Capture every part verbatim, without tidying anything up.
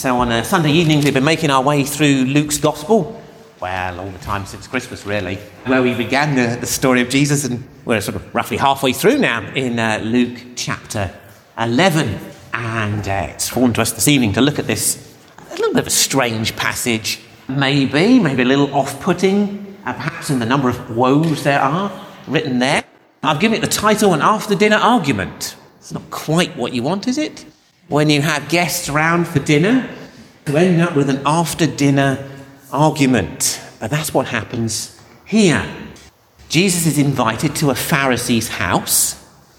So on a Sunday evening, we've been making our way through Luke's Gospel. Well, all the time since Christmas, really, where we began the, the story of Jesus, and we're sort of roughly halfway through now in uh, Luke chapter eleven. And uh, it's fallen to us this evening to look at this, a little bit of a strange passage, maybe, maybe a little off-putting, uh, perhaps in the number of woes there are written there. I've given it the title, An After-Dinner Argument. It's not quite what you want, is it? When you have guests around for dinner, to end up with an after-dinner argument. But that's what happens here. Jesus is invited to a Pharisee's house.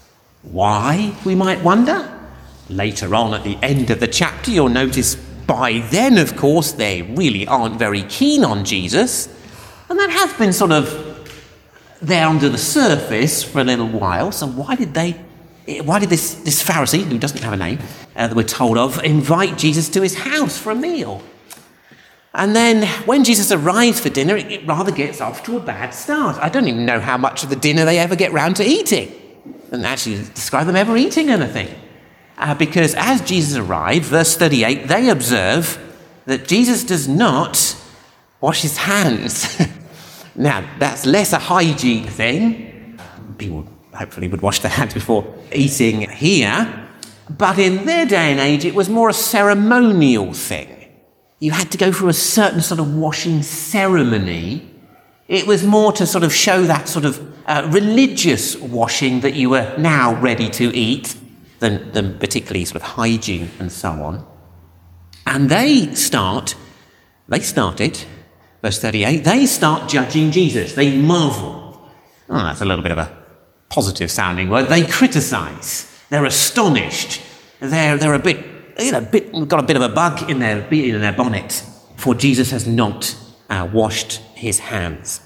Why, we might wonder? Later on at the end of the chapter, you'll notice by then, of course, they really aren't very keen on Jesus. And that has been sort of there under the surface for a little while. So why did they, why did this, this Pharisee, who doesn't have a name, uh, that we're told of, invite Jesus to his house for a meal? And then when Jesus arrives for dinner, it, it rather gets off to a bad start. I don't even know how much of the dinner they ever get round to eating. And actually describe them ever eating anything. Uh, because as Jesus arrived, verse thirty-eight, they observe that Jesus does not wash his hands. Now, that's less a hygiene thing. People hopefully would wash their hands before eating here. But in their day and age, it was more a ceremonial thing. You had to go through a certain sort of washing ceremony. It was more to sort of show that sort of uh, religious washing that you were now ready to eat than, than particularly sort of hygiene and so on. And they start, they started, verse thirty-eight, they start judging Jesus. They marvel. Oh, that's a little bit of a positive sounding word. They criticize. They're astonished. They're, they're a bit... You know, bit, got a bit of a bug in their in their bonnet, for Jesus has not uh, washed his hands.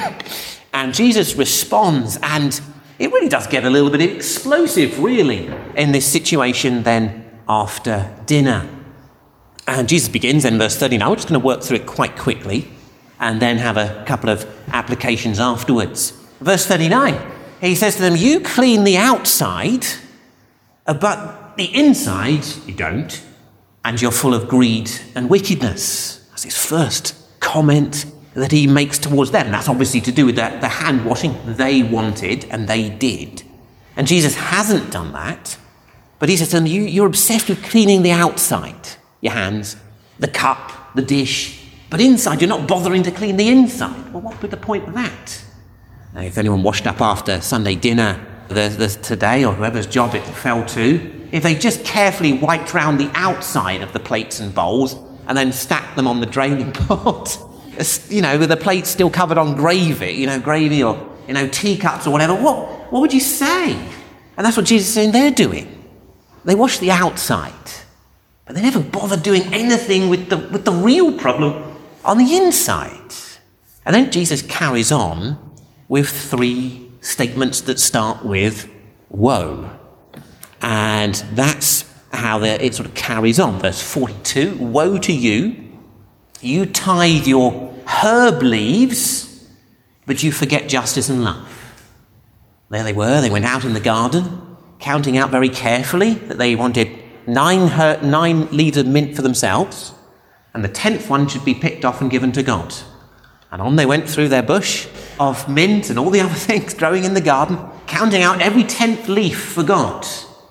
And Jesus responds, and it really does get a little bit explosive, really, in this situation then after dinner. And Jesus begins in verse thirty-nine. We're just going to work through it quite quickly, and then have a couple of applications afterwards. Verse thirty-nine, he says to them, "You clean the outside, uh, but the inside, you don't, and you're full of greed and wickedness." That's his first comment that he makes towards them. That's obviously to do with the, the hand washing they wanted, and they did. And Jesus hasn't done that, but he says to them, you, you're obsessed with cleaning the outside, your hands, the cup, the dish, but inside you're not bothering to clean the inside. Well, what would be the point of that? Now, if anyone washed up after Sunday dinner there's, there's today, or whoever's job it fell to, if they just carefully wiped round the outside of the plates and bowls and then stacked them on the draining pot, you know, with the plates still covered on gravy, you know, gravy or, you know, teacups or whatever, what, what would you say? And that's what Jesus is saying they're doing. They wash the outside, but they never bother doing anything with the, with the real problem on the inside. And then Jesus carries on with three statements that start with woe. And that's how it sort of carries on. Verse forty-two, "Woe to you, you tithe your herb leaves, but you forget justice and love." There they were, they went out in the garden, counting out very carefully that they wanted nine, her- nine leaves of mint for themselves, and the tenth one should be picked off and given to God. And on they went through their bush of mint and all the other things growing in the garden, counting out every tenth leaf for God.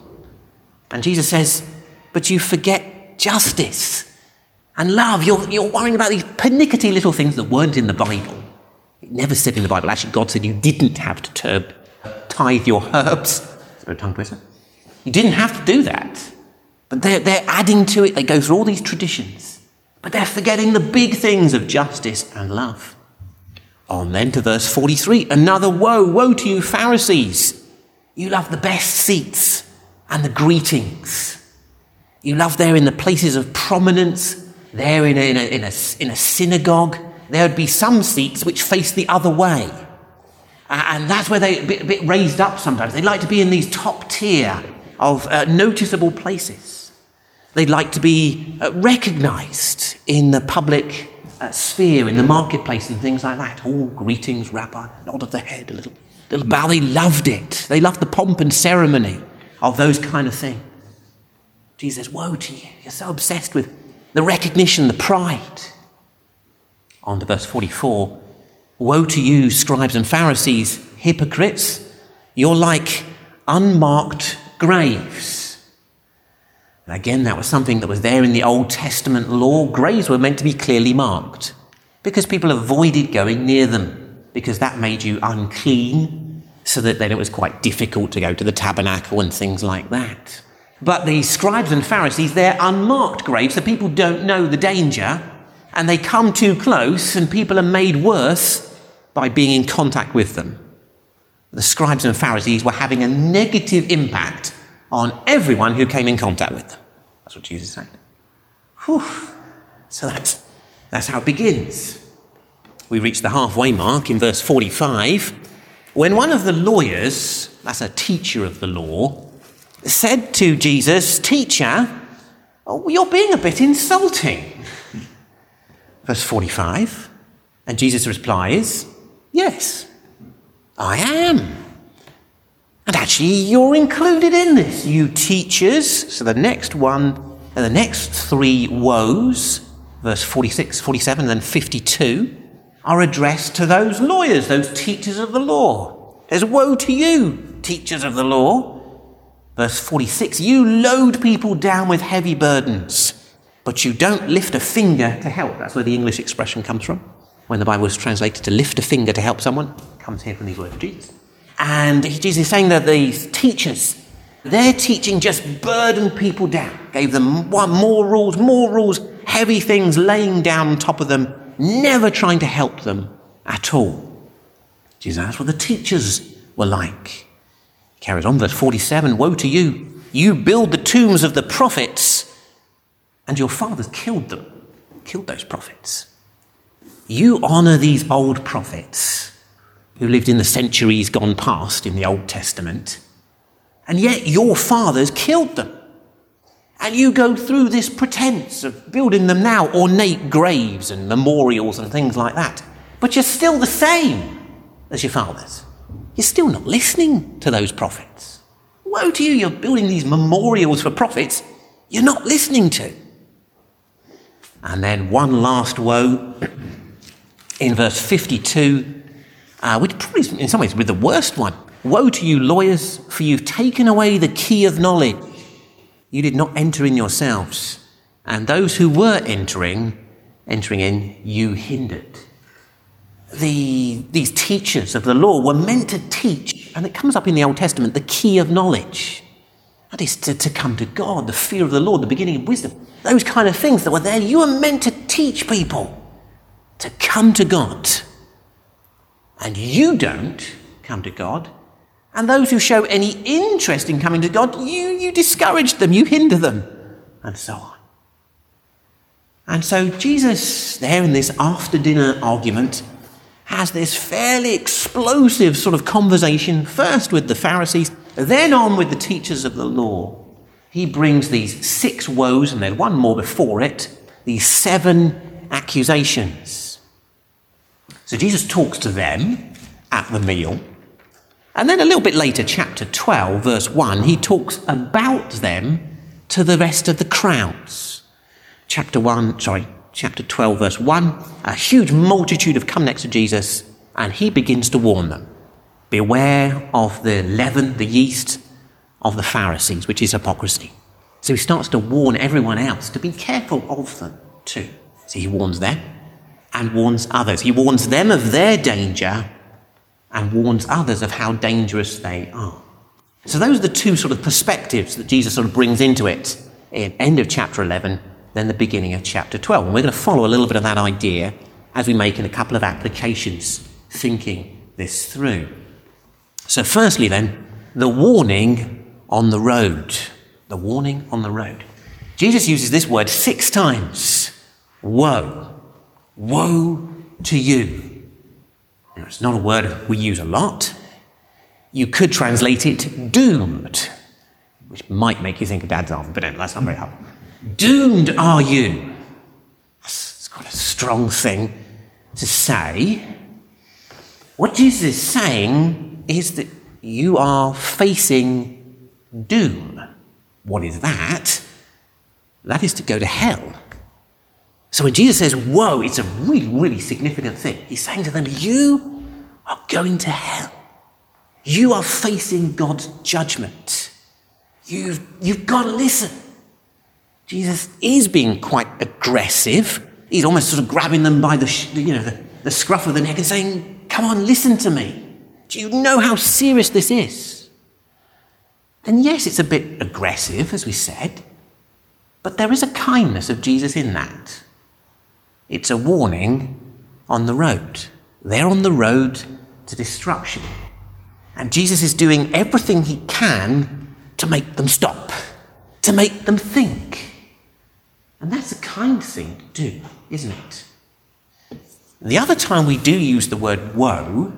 And Jesus says, but you forget justice and love. You're, you're worrying about these pernickety little things that weren't in the Bible. It never said in the Bible. Actually, God said you didn't have to terb, tithe your herbs. Is that a tongue twister? You didn't have to do that. But they're, they're adding to it. They go through all these traditions. But they're forgetting the big things of justice and love. On then to verse forty-three. "Another woe. Woe to you, Pharisees. You love the best seats and the greetings. You love there in the places of prominence, there in a, in a, in a, in a synagogue, there would be some seats which face the other way. Uh, and that's where they're a bit, a bit raised up sometimes. They like to be in these top tier of uh, noticeable places. They'd like to be uh, recognised in the public uh, sphere, in the marketplace and things like that. All greetings, rabbi, nod of the head, a little, little bow. They loved it. They loved the pomp and ceremony of those kind of things. Jesus says, woe to you. You're so obsessed with the recognition, the pride. On to verse forty-four. Woe to you, scribes and Pharisees, hypocrites! You're like unmarked graves. And again, that was something that was there in the Old Testament law. Graves were meant to be clearly marked because people avoided going near them, because that made you unclean, so that then it was quite difficult to go to the tabernacle and things like that. But the scribes and Pharisees, they're unmarked graves, so people don't know the danger, and they come too close, and people are made worse by being in contact with them. The scribes and Pharisees were having a negative impact on everyone who came in contact with them. That's what Jesus said. Whew. So that's, that's how it begins. We reach the halfway mark in verse forty-five, when one of the lawyers, that's a teacher of the law, said to Jesus, "Teacher, oh, you're being a bit insulting." Verse forty-five, and Jesus replies, "Yes, I am. And actually, you're included in this, you teachers." So the next one, and the next three woes, verse forty-six, forty-seven, and then fifty-two, are addressed to those lawyers, those teachers of the law. There's woe to you, teachers of the law. Verse forty-six, you load people down with heavy burdens, but you don't lift a finger to help. That's where the English expression comes from. When the Bible is translated to lift a finger to help someone, it comes here from these words of Jesus. And Jesus is saying that these teachers, their teaching just burdened people down, gave them one, more rules, more rules, heavy things laying down on top of them, never trying to help them at all. Jesus, that's what the teachers were like. Carries on, verse forty-seven, woe to you, you build the tombs of the prophets, and your fathers killed them, killed those prophets. You honour these old prophets who lived in the centuries gone past in the Old Testament, and yet your fathers killed them. And you go through this pretense of building them now, ornate graves and memorials and things like that, but you're still the same as your fathers. You're still not listening to those prophets. Woe to you, you're building these memorials for prophets you're not listening to. And then one last woe in verse fifty-two, uh, which probably in some ways is the worst one. Woe to you, lawyers, for you've taken away the key of knowledge. You did not enter in yourselves, and those who were entering, entering in, you hindered. The, these teachers of the law were meant to teach, and it comes up in the Old Testament, the key of knowledge. That is to, to come to God, the fear of the Lord, the beginning of wisdom. Those kind of things that were there. You were meant to teach people to come to God. And you don't come to God. And those who show any interest in coming to God, you, you discourage them, you hinder them, and so on. And so Jesus, there in this after-dinner argument, has this fairly explosive sort of conversation, first with the Pharisees, then on with the teachers of the law. He brings these six woes, and there's one more before it, these seven accusations. So Jesus talks to them at the meal, and then a little bit later, chapter twelve, verse one, he talks about them to the rest of the crowds. Chapter one, sorry, chapter twelve, verse one, a huge multitude have come next to Jesus, and he begins to warn them. Beware of the leaven, the yeast of the Pharisees, which is hypocrisy. So he starts to warn everyone else to be careful of them too. So he warns them and warns others. He warns them of their danger and warns others of how dangerous they are. So those are the two sort of perspectives that Jesus sort of brings into it in end of chapter eleven, then the beginning of chapter twelve. And we're going to follow a little bit of that idea as we make in a couple of applications, thinking this through. So firstly then, the warning on the road. The warning on the road. Jesus uses this word six times. Woe. Woe to you. Now, it's not a word we use a lot. You could translate it doomed, which might make you think of Dad's arm, but that's not very hard. Doomed are you. It's quite a strong thing to say. What Jesus is saying is that you are facing doom. What is that? That is to go to hell. So when Jesus says, whoa, it's a really, really significant thing. He's saying to them, you are going to hell. You are facing God's judgment. You've, you've got to listen. Jesus is being quite aggressive. He's almost sort of grabbing them by the, you know, the, the scruff of the neck and saying, come on, listen to me. Do you know how serious this is? And yes, it's a bit aggressive, as we said, but there is a kindness of Jesus in that. It's a warning on the road. They're on the road to destruction. And Jesus is doing everything he can to make them stop, to make them think. And that's a kind thing to do, isn't it? The other time we do use the word woe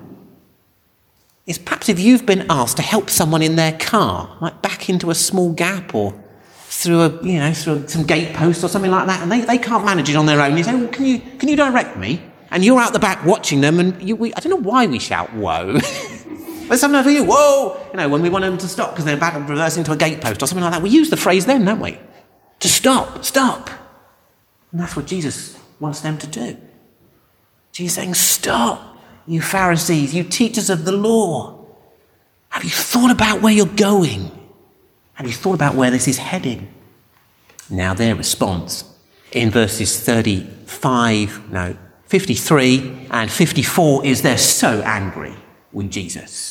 is perhaps if you've been asked to help someone in their car, like back into a small gap or through a, you know, through some gate post or something like that, and they, they can't manage it on their own. You say, well, can you can you direct me? And you're out the back watching them, and you, we, I don't know why we shout whoa. But sometimes we do, whoa, you know, when we want them to stop because they're about to reverse into a gate post or something like that. We use the phrase then, don't we? To stop, stop. And that's what Jesus wants them to do. Jesus is saying, stop, you Pharisees, you teachers of the law. Have you thought about where you're going? Have you thought about where this is heading? Now their response in verses thirty-five, no, fifty-three and fifty-four is they're so angry with Jesus.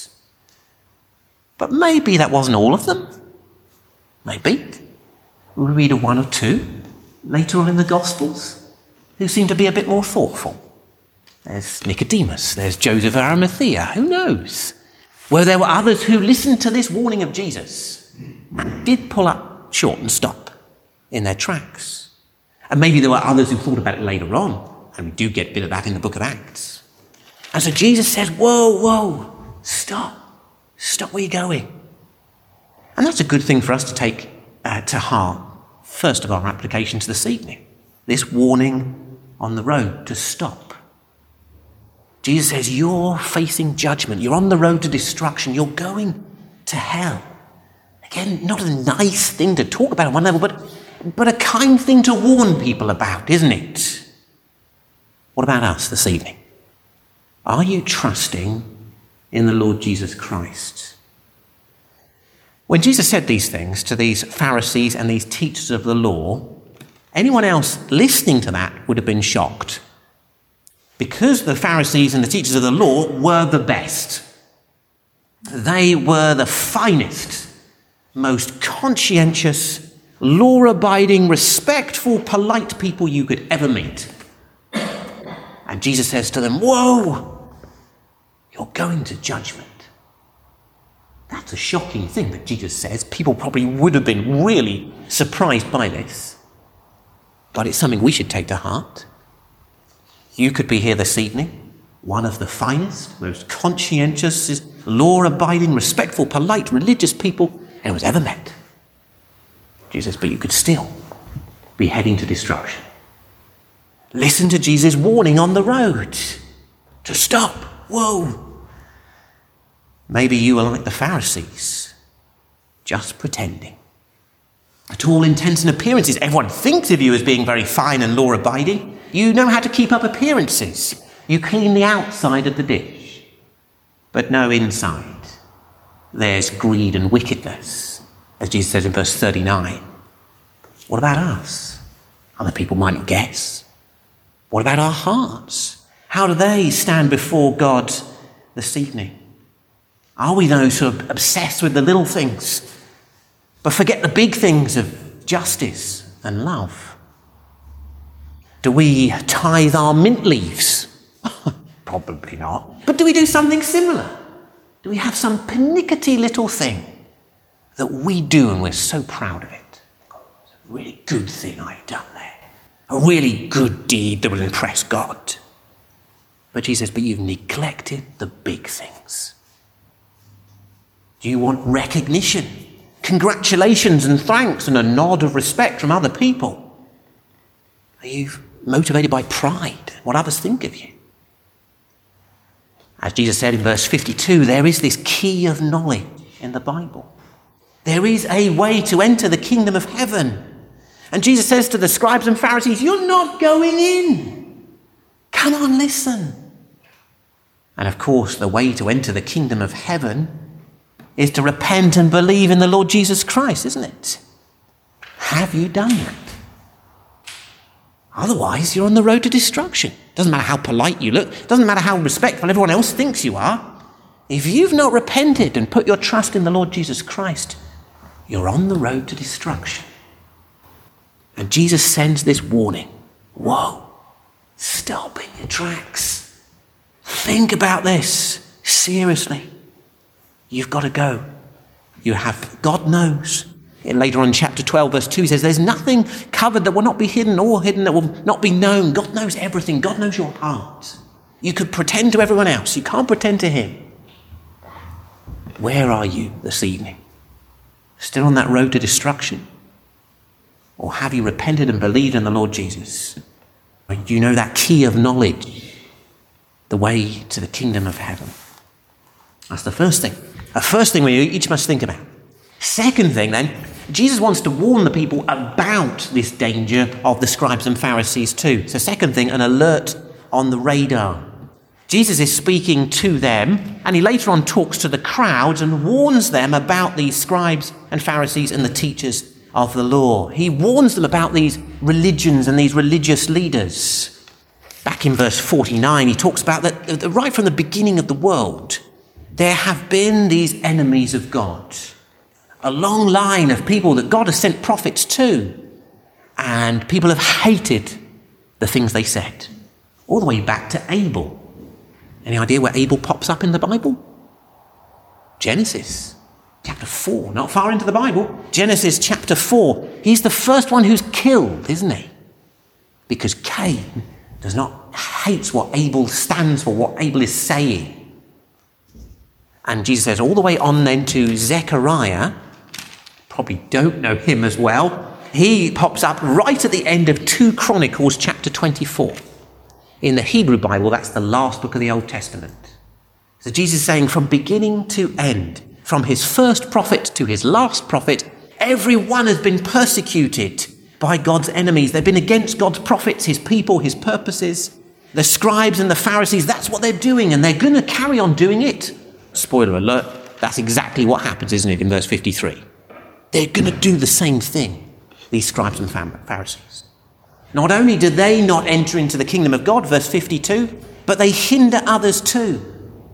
But maybe that wasn't all of them. Maybe. We read a one or two later on in the Gospels who seem to be a bit more thoughtful. There's Nicodemus, there's Joseph of Arimathea, who knows? Where there were others who listened to this warning of Jesus and did pull up short and stop in their tracks. And maybe there were others who thought about it later on, and we do get a bit of that in the book of Acts. And so Jesus says, whoa, whoa, stop. Stop where you're going. And that's a good thing for us to take uh, to heart, first of our applications this evening. This warning on the road to stop. Jesus says, you're facing judgment. You're on the road to destruction. You're going to hell. Again, not a nice thing to talk about on one level, but, but a kind thing to warn people about, isn't it? What about us this evening? Are you trusting in the Lord Jesus Christ? When Jesus said these things to these Pharisees and these teachers of the law, anyone else listening to that would have been shocked. Because the Pharisees and the teachers of the law were the best. They were the finest, most conscientious, law-abiding, respectful, polite people you could ever meet. And Jesus says to them, whoa, you're going to judgment. That's a shocking thing that Jesus says. People probably would have been really surprised by this. But it's something we should take to heart. You could be here this evening, one of the finest, most conscientious, law-abiding, respectful, polite, religious people anyone's ever met. Jesus, but you could still be heading to destruction. Listen to Jesus' warning on the road to stop. Whoa. Maybe you are like the Pharisees, just pretending. To all intents and appearances, everyone thinks of you as being very fine and law-abiding. You know how to keep up appearances. You clean the outside of the dish, but no inside. There's greed and wickedness, as Jesus says in verse thirty-nine. What about us? Other people might not guess. What about our hearts? How do they stand before God this evening? Are we those who are obsessed with the little things, but forget the big things of justice and love? Do we tithe our mint leaves? Probably not. But do we do something similar? Do we have some pernickety little thing that we do and we're so proud of it? It's a really good thing I've done there. A really good deed that will impress God. But Jesus says, but you've neglected the big things. Do you want recognition, congratulations and thanks and a nod of respect from other people? Are you motivated by pride, what others think of you? As Jesus said in verse fifty-two, there is this key of knowledge in the Bible. There is a way to enter the kingdom of heaven. And Jesus says to the scribes and Pharisees, you're not going in. Come on, listen. And of course, the way to enter the kingdom of heaven is to repent and believe in the Lord Jesus Christ, isn't it? Have you done that? Otherwise, you're on the road to destruction. Doesn't matter how polite you look. Doesn't matter how respectful everyone else thinks you are. If you've not repented and put your trust in the Lord Jesus Christ, you're on the road to destruction. And Jesus sends this warning. Whoa, stop in your tracks. Think about this. Seriously. You've got to go. You have, God knows. And later on in chapter twelve, verse two, he says, there's nothing covered that will not be hidden or hidden that will not be known. God knows everything. God knows your heart. You could pretend to everyone else. You can't pretend to him. Where are you this evening? Still on that road to destruction? Or have you repented and believed in the Lord Jesus? Or do you know that key of knowledge? The way to the kingdom of heaven. That's the first thing. The first thing we each must think about. Second thing then, Jesus wants to warn the people about this danger of the scribes and Pharisees too. So second thing, an alert on the radar. Jesus is speaking to them, and he later on talks to the crowds and warns them about these scribes and Pharisees and the teachers of the law. He warns them about these religions and these religious leaders. Back in verse forty-nine, he talks about that right from the beginning of the world, there have been these enemies of God. A long line of people that God has sent prophets to, and people have hated the things they said. All the way back to Abel. Any idea where Abel pops up in the Bible? Genesis chapter four, not far into the Bible. Genesis chapter four. He's the first one who's killed, isn't he? Because Cain does not hates what Abel stands for, what Abel is saying. And Jesus says all the way on then to Zechariah, probably don't know him as well. He pops up right at the end of Second Chronicles chapter twenty-four. In the Hebrew Bible, that's the last book of the Old Testament. So Jesus is saying from beginning to end, from his first prophet to his last prophet, everyone has been persecuted by God's enemies. They've been against God's prophets, his people, his purposes. The scribes and the Pharisees, that's what they're doing, and they're going to carry on doing it. Spoiler alert, that's exactly what happens, isn't it, in verse fifty-three? They're going to do the same thing, these scribes and Pharisees. Not only do they not enter into the kingdom of God, verse fifty-two, but they hinder others too.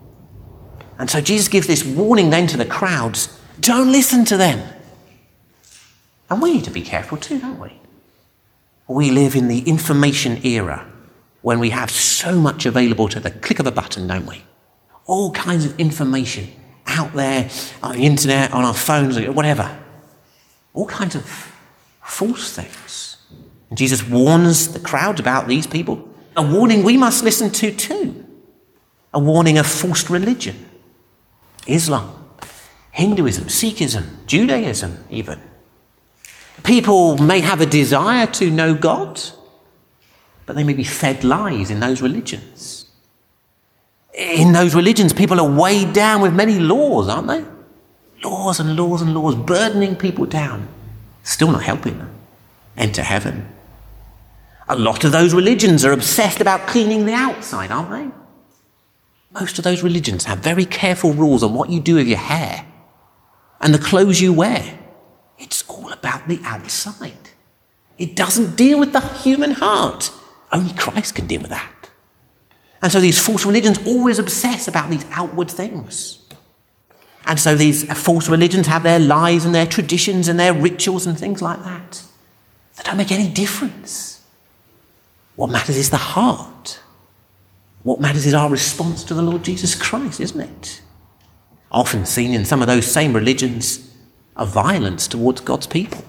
And so Jesus gives this warning then to the crowds, don't listen to them. And we need to be careful too, don't we? We live in the information era when we have so much available to the click of a button, don't we? All kinds of information out there on the internet, on our phones, whatever. All kinds of false things. And Jesus warns the crowd about these people. A warning we must listen to too. A warning of false religion. Islam, Hinduism, Sikhism, Judaism even. People may have a desire to know God, but they may be fed lies in those religions. In those religions, people are weighed down with many laws, aren't they? Laws and laws and laws, burdening people down. Still not helping them enter heaven. A lot of those religions are obsessed about cleaning the outside, aren't they? Most of those religions have very careful rules on what you do with your hair and the clothes you wear. It's all about the outside. It doesn't deal with the human heart. Only Christ can deal with that. And so these false religions always obsess about these outward things. And so these false religions have their lies and their traditions and their rituals and things like that that don't make any difference. What matters is the heart. What matters is our response to the Lord Jesus Christ, isn't it? Often seen in some of those same religions are violence towards God's people.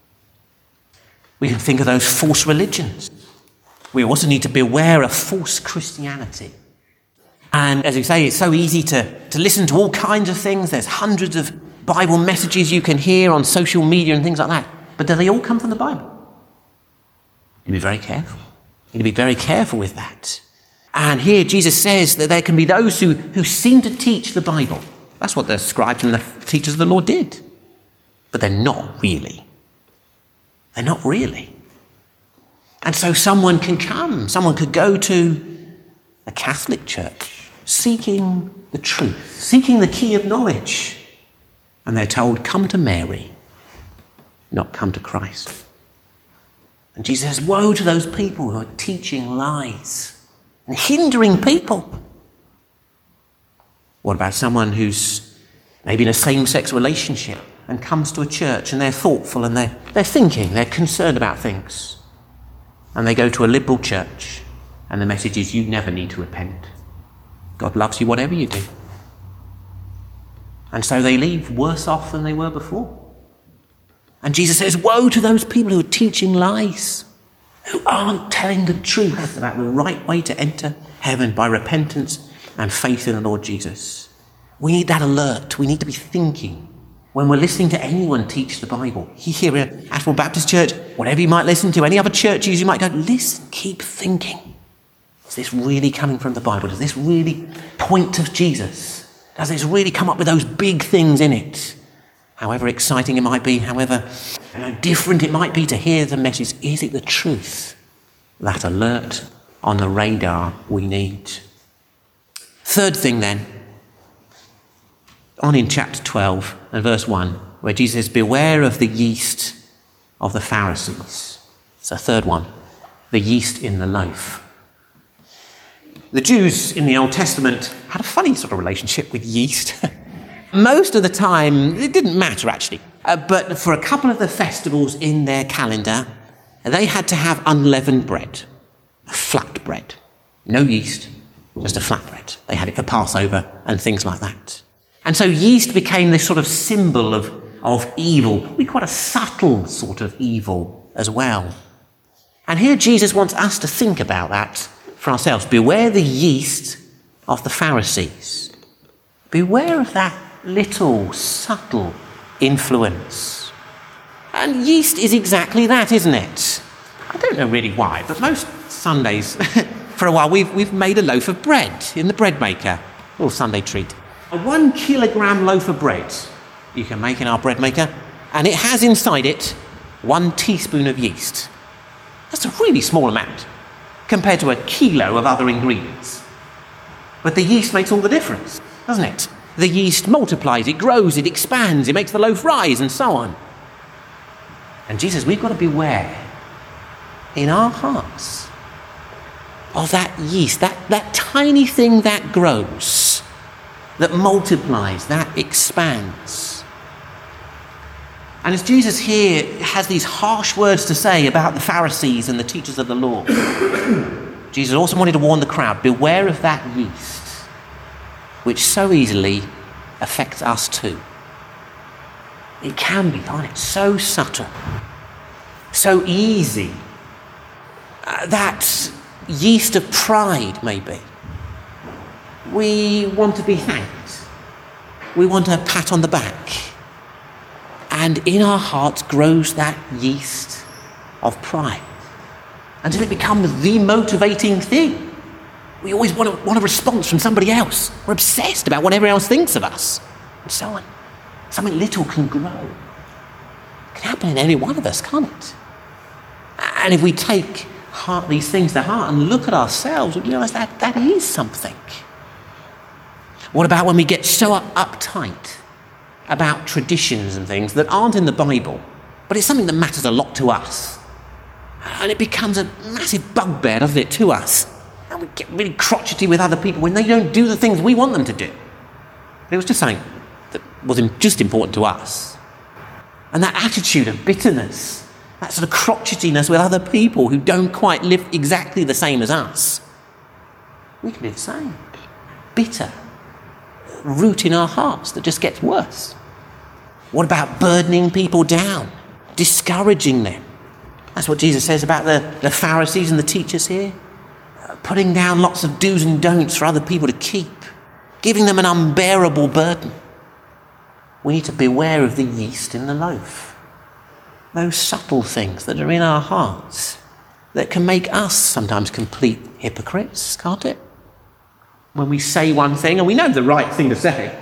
We can think of those false religions. We also need to be aware of false Christianity. And as we say, it's so easy to, to listen to all kinds of things. There's hundreds of Bible messages you can hear on social media and things like that. But do they all come from the Bible? You need to be very careful. You need to be very careful with that. And here Jesus says that there can be those who, who seem to teach the Bible. That's what the scribes and the teachers of the law did. But they're not really. They're not really. And so someone can come, someone could go to a Catholic church seeking the truth, seeking the key of knowledge. And they're told, come to Mary, not come to Christ. And Jesus says, woe to those people who are teaching lies and hindering people. What about someone who's maybe in a same-sex relationship and comes to a church and they're thoughtful and they're, they're thinking, they're concerned about things. And they go to a liberal church and the message is, you never need to repent. God loves you whatever you do. And so they leave worse off than they were before. And Jesus says, woe to those people who are teaching lies, who aren't telling the truth about the right way to enter heaven by repentance and faith in the Lord Jesus. We need that alert. We need to be thinking when we're listening to anyone teach the Bible. Here at Ashmore Baptist Church, whatever you might listen to, any other churches, you might go, listen, keep thinking. Is this really coming from the Bible? Does this really point to Jesus? Does this really come up with those big things in it? However exciting it might be, however you know, different it might be to hear the message, is it the truth? That alert on the radar we need. Third thing then, on in chapter twelve and verse one, where Jesus says, beware of the yeast of the Pharisees. It's a third one, the yeast in the loaf. The Jews in the Old Testament had a funny sort of relationship with yeast. Most of the time, it didn't matter actually. Uh, but for a couple of the festivals in their calendar, they had to have unleavened bread, flat bread. No yeast, just a flat bread. They had it for Passover and things like that. And so yeast became this sort of symbol of, of evil, really quite a subtle sort of evil as well. And here Jesus wants us to think about that for ourselves. Beware the yeast of the Pharisees. Beware of that little subtle influence. And yeast is exactly that, isn't it? I don't know really why, but most Sundays, for a while, we've, we've made a loaf of bread in the bread maker. A little Sunday treat. A one kilogram loaf of bread you can make in our bread maker, and it has inside it one teaspoon of yeast. That's a really small amount compared to a kilo of other ingredients. But the yeast makes all the difference, doesn't it? The yeast multiplies, it grows, it expands, it makes the loaf rise, and so on. And Jesus, we've got to beware in our hearts of that yeast, that, that tiny thing that grows, that multiplies, that expands. And as Jesus here has these harsh words to say about the Pharisees and the teachers of the law, Jesus also wanted to warn the crowd, beware of that yeast, which so easily affects us too. It can be, can't it? So subtle, so easy. Uh, that yeast of pride, maybe. We want to be thanked. We want a pat on the back. And in our hearts grows that yeast of pride until it becomes the motivating thing. We always want, to, want a response from somebody else. We're obsessed about what everyone else thinks of us, and so on. Something little can grow. It can happen in any one of us, can't it? And if we take heart, these things to heart and look at ourselves, we realise that that is something. What about when we get so up, uptight about traditions and things that aren't in the Bible, but it's something that matters a lot to us? And it becomes a massive bugbear, doesn't it, to us? And we get really crotchety with other people when they don't do the things we want them to do. But it was just something that was just important to us. And that attitude of bitterness, that sort of crotchetiness with other people who don't quite live exactly the same as us, we can be the same. Bitter root in our hearts that just gets worse. What about burdening people down, discouraging them? That's what Jesus says about the, the Pharisees and the teachers here. Putting down lots of do's and don'ts for other people to keep, giving them an unbearable burden. We need to beware of the yeast in the loaf. Those subtle things that are in our hearts that can make us sometimes complete hypocrites, can't it? When we say one thing and we know the right thing to say,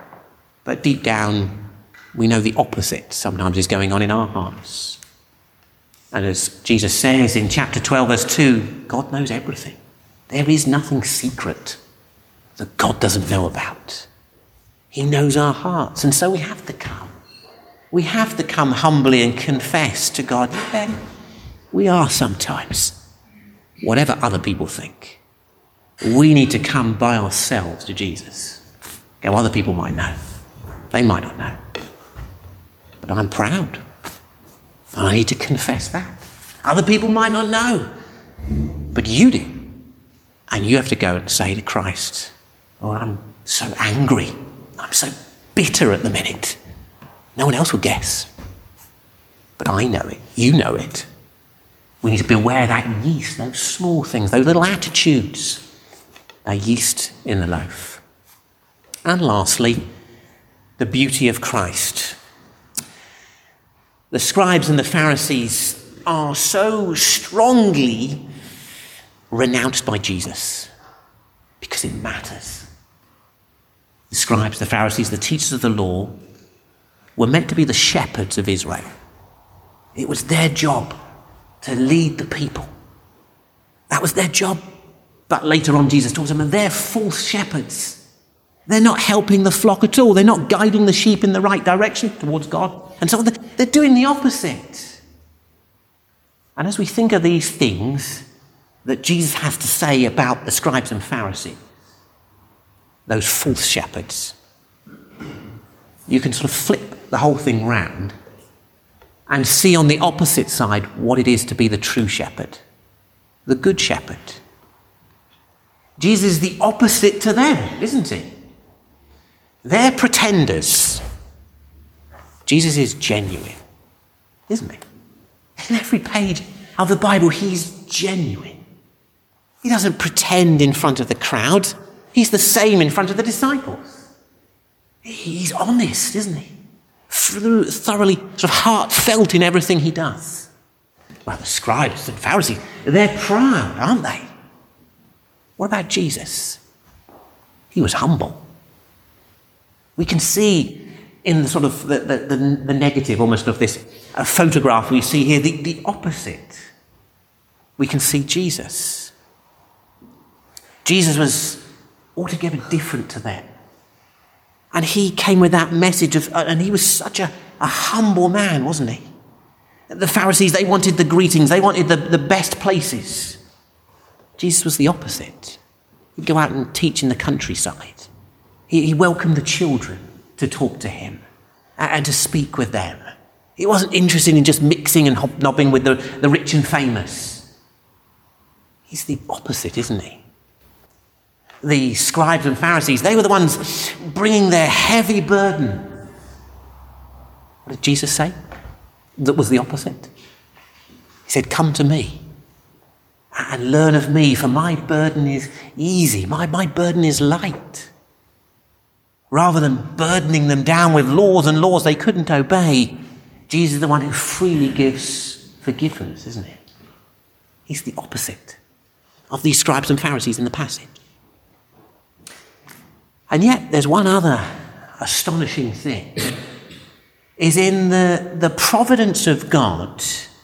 but deep down we know the opposite sometimes is going on in our hearts. And as Jesus says in chapter twelve, verse two, God knows everything. There is nothing secret that God doesn't know about. He knows our hearts, and so we have to come. We have to come humbly and confess to God, yeah, we are sometimes, whatever other people think. We need to come by ourselves to Jesus. Okay, well, other people might know. They might not know. But I'm proud. I need to confess that. Other people might not know. But you do. And you have to go and say to Christ, oh, I'm so angry. I'm so bitter at the minute. No one else will guess. But I know it. You know it. We need to beware of that yeast, those small things, those little attitudes. A yeast in the loaf. And lastly, the beauty of Christ. The scribes and the Pharisees are so strongly renounced by Jesus because it matters. The scribes, the Pharisees, the teachers of the law were meant to be the shepherds of Israel. It was their job to lead the people. That was their job. But later on, Jesus talks about they're false shepherds. They're not helping the flock at all. They're not guiding the sheep in the right direction towards God. And so they're doing the opposite. And as we think of these things that Jesus has to say about the scribes and Pharisees, those false shepherds, you can sort of flip the whole thing round and see on the opposite side what it is to be the true shepherd, the good shepherd. Jesus is the opposite to them, isn't he? They're pretenders. Jesus is genuine, isn't he? In every page of the Bible, he's genuine. He doesn't pretend in front of the crowd. He's the same in front of the disciples. He's honest, isn't he? Through, thoroughly sort of heartfelt in everything he does. Well, the scribes and Pharisees, they're proud, aren't they? What about Jesus? He was humble. We can see in the sort of the, the, the, the negative almost of this uh, photograph we see here, the, the opposite. We can see Jesus. Jesus was altogether different to them. And he came with that message of, uh, and he was such a, a humble man, wasn't he? The Pharisees, they wanted the greetings, they wanted the, the best places. Jesus was the opposite. He'd go out and teach in the countryside. He, he welcomed the children to talk to him and, and to speak with them. He wasn't interested in just mixing and hobnobbing with the, the rich and famous. He's the opposite, isn't he? The scribes and Pharisees, they were the ones bringing their heavy burden. What did Jesus say? That was the opposite. He said, come to me and learn of me, for my burden is easy. My, my burden is light. Rather than burdening them down with laws and laws they couldn't obey, Jesus is the one who freely gives forgiveness, isn't it? He's the opposite of these scribes and Pharisees in the passage. And yet there's one other astonishing thing, is in the, the providence of God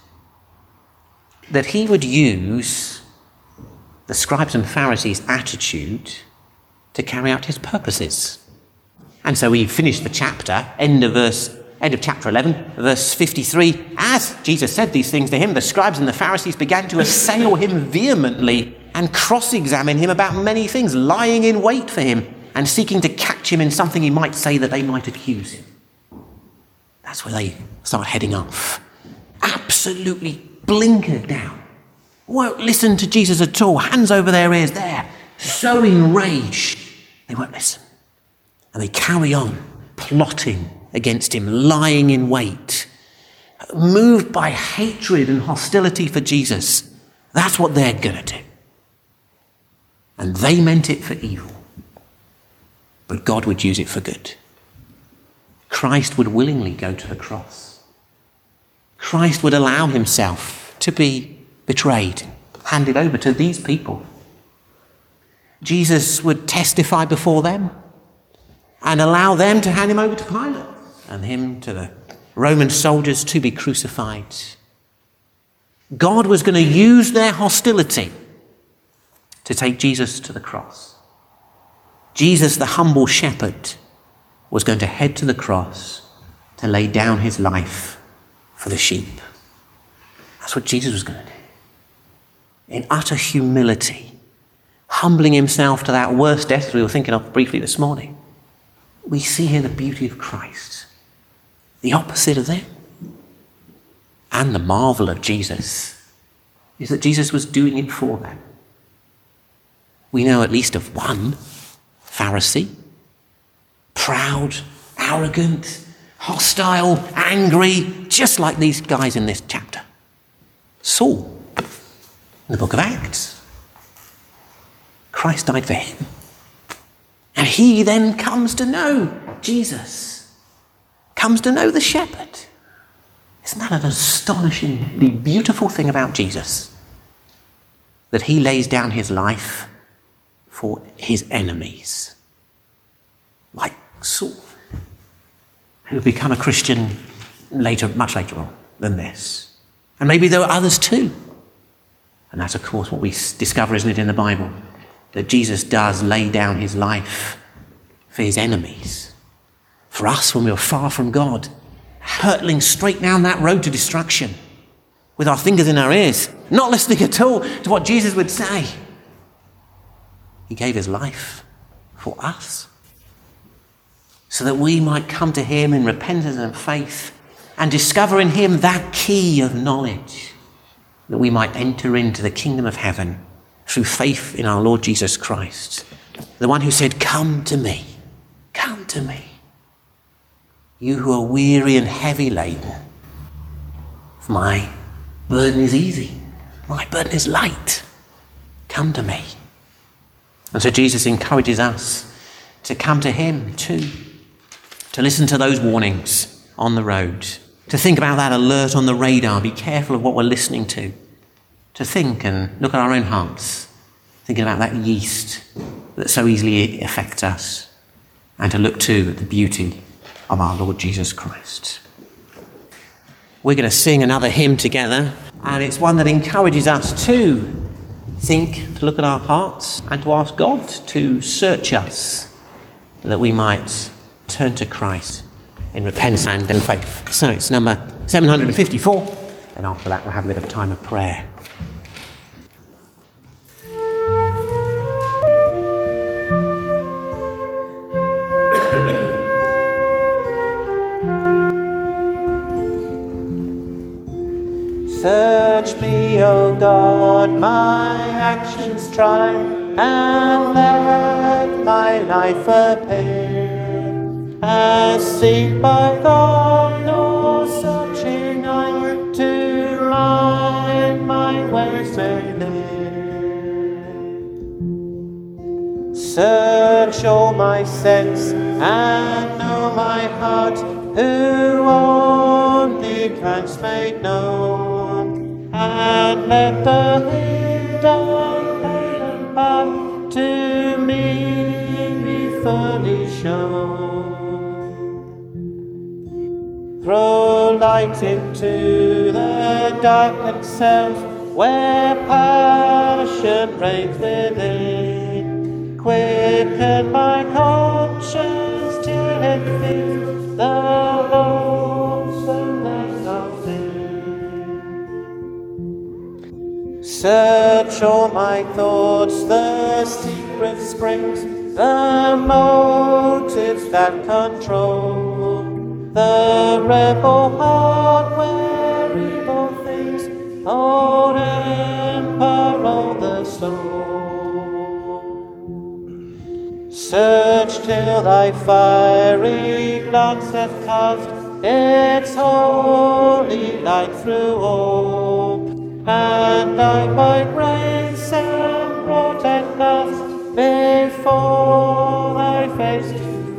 that he would use the scribes and Pharisees' attitude to carry out his purposes. And so we finish the chapter, end of verse, end of chapter eleven, verse fifty-three. As Jesus said these things to him, the scribes and the Pharisees began to assail him vehemently and cross-examine him about many things, lying in wait for him and seeking to catch him in something he might say that they might accuse him. That's where they start heading off. Absolutely blinkered down. Won't listen to Jesus at all. Hands over their ears there. So enraged, they won't listen. And they carry on plotting against him, lying in wait. Moved by hatred and hostility for Jesus. That's what they're going to do. And they meant it for evil. But God would use it for good. Christ would willingly go to the cross. Christ would allow himself to be betrayed, handed over to these people. Jesus would testify before them and allow them to hand him over to Pilate and him to the Roman soldiers to be crucified. God was going to use their hostility to take Jesus to the cross. Jesus, the humble shepherd, was going to head to the cross to lay down his life for the sheep. That's what Jesus was going to do. In utter humility, humbling himself to that worst death we were thinking of briefly this morning. We see here the beauty of Christ, the opposite of them. And the marvel of Jesus is that Jesus was doing it for them. We know at least of one Pharisee, proud, arrogant, hostile, angry, just like these guys in this chapter. Saul, in the book of Acts. Christ died for him. And he then comes to know Jesus, comes to know the shepherd. Isn't that an astonishingly beautiful thing about Jesus? That he lays down his life for his enemies. Like Saul, who become a Christian later, much later on than this. And maybe there were others too. And that's, of course, what we discover, isn't it, in the Bible? That Jesus does lay down his life for his enemies. For us, when we were far from God, hurtling straight down that road to destruction, with our fingers in our ears, not listening at all to what Jesus would say. He gave his life for us, so that we might come to him in repentance and faith, and discover in him that key of knowledge, that we might enter into the kingdom of heaven through faith in our Lord Jesus Christ, the one who said, "Come to me, come to me, you who are weary and heavy laden. For my burden is easy, my burden is light. Come to me." And so Jesus encourages us to come to him too, to listen to those warnings on the road, to think about that alert on the radar, be careful of what we're listening to, to think and look at our own hearts, thinking about that yeast that so easily affects us, and to look too at the beauty of our Lord Jesus Christ. We're going to sing another hymn together, and it's one that encourages us to think, to look at our hearts, and to ask God to search us, that we might turn to Christ in repentance and in faith. So it's number seven hundred fifty-four, and after that we'll have a bit of time of prayer. Search me, O God, my actions try, and let my life appear as seen by God, no searching eye to mine my ways may lead. Search all my sense and know my heart, who only Christ made known, and let the hidden hidden path to me be fully shown. Throw light into the darkened cells where passion reigns within. Quicken my conscience till it feels the lonesomeness of sin. Search all my thoughts, the secret springs, the motives that control the rebel heart where evil things hold emperor the soul. Search till thy fiery glance hath cast its holy light through all, and I by grace am brought at last before thy face.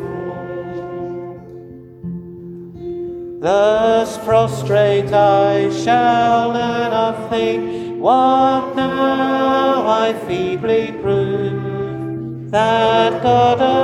Thus prostrate I shall learn of thee, what now I feebly prove, that God